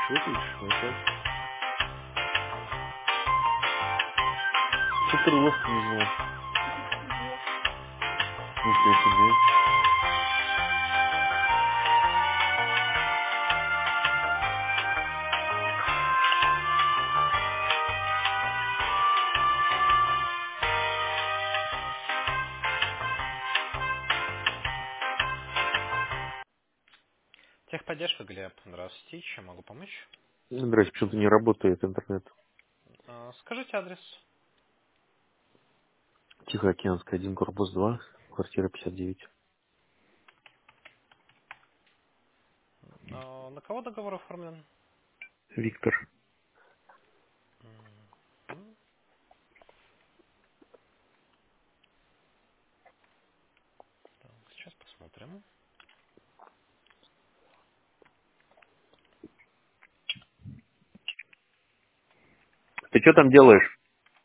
Выключишь, ну как? Что ты ложку не взяла? Ничего себе. Техподдержка, Глеб. Здравствуйте. Чем могу помочь? Здрасте, почему-то не работает интернет. Скажите адрес. Тихоокеанская, 1, корпус 2, квартира 59. На кого договор оформлен? Виктор. Мгм. Так, сейчас посмотрим. Ты что там делаешь?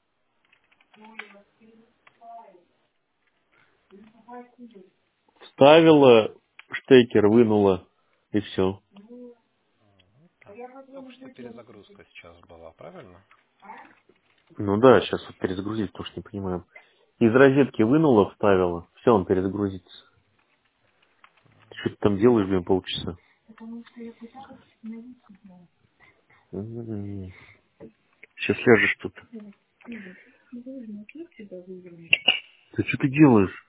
Вставила штекер, вынула, и все. Так, только что перезагрузка сейчас была, правильно? Ну да, сейчас вот перезагрузить, потому что не понимаю. Из розетки вынула, вставила. Все, он перезагрузится. Что ты там делаешь, блин, полчаса? Сейчас ляжешь тут. Да что ты делаешь?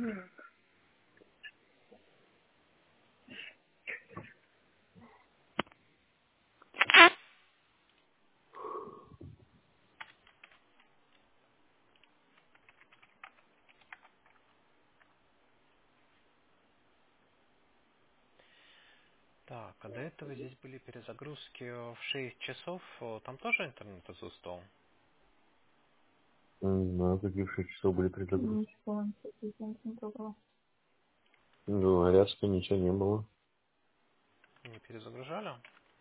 Так, а до этого здесь были перезагрузки в 6 часов. Там тоже интернет отсутствовал? На каких 6 часов были перезагрузки? Говорят, что ничего не было. Не перезагружали?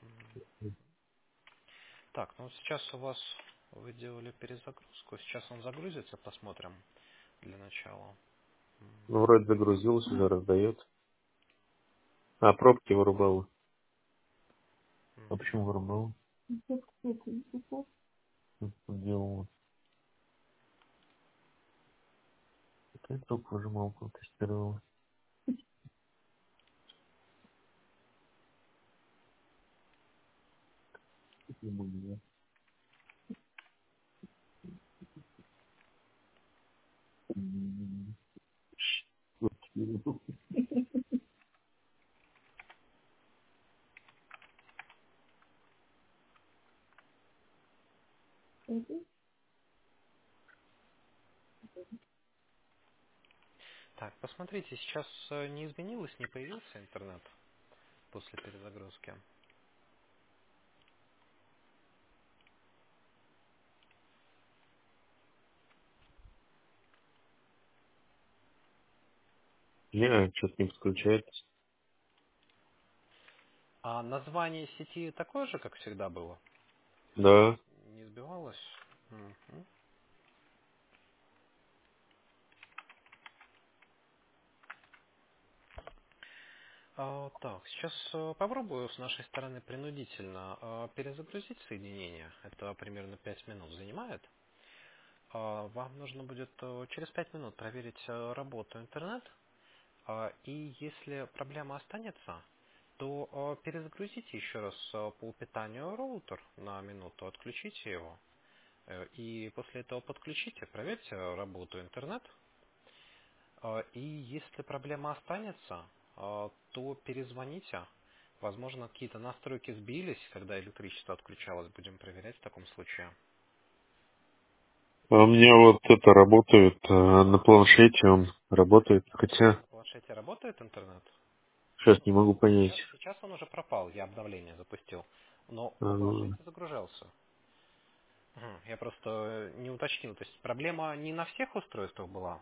Так, ну вот сейчас у вас вы делали перезагрузку. Сейчас он загрузится, посмотрим для начала. Ну, вроде загрузилась, уже раздает. А, пробки вырубала. А почему вырубала? Делала. Какая трубку выжималку тестировала? Так, посмотрите, сейчас не изменилось, не появился интернет после перезагрузки. Не, что-то не подключается. А название сети такое же, как всегда было? Да. Не сбивалось? Мгм. Так, сейчас попробую с нашей стороны принудительно перезагрузить соединение. Это примерно 5 минут занимает. Вам нужно будет через 5 минут проверить работу интернет. И если проблема останется, то перезагрузите еще раз по питанию роутер на минуту, отключите его. И после этого подключите, проверьте работу интернет. И если проблема останется, то перезвоните. Возможно, какие-то настройки сбились, когда электричество отключалось. Будем проверять в таком случае. А у меня вот это работает на планшете, он работает. На Хотя планшете работает интернет? сейчас не могу понять. Сейчас он уже пропал, я обновление запустил. Но на А, планшете загружался. Я просто не уточнил. То есть проблема не на всех устройствах была?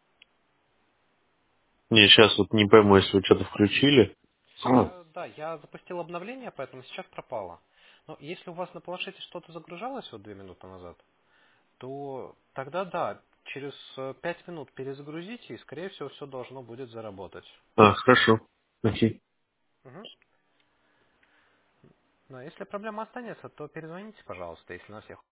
Не, сейчас вот не пойму, если вы что-то включили. Я запустил обновление, поэтому сейчас пропало. Но если у вас на планшете что-то загружалось вот 2 минуты назад, то тогда да, через 5 минут перезагрузите, и скорее всего все должно будет заработать. А, хорошо. Окей. Мгм. Но если проблема останется, то перезвоните, пожалуйста, если на всех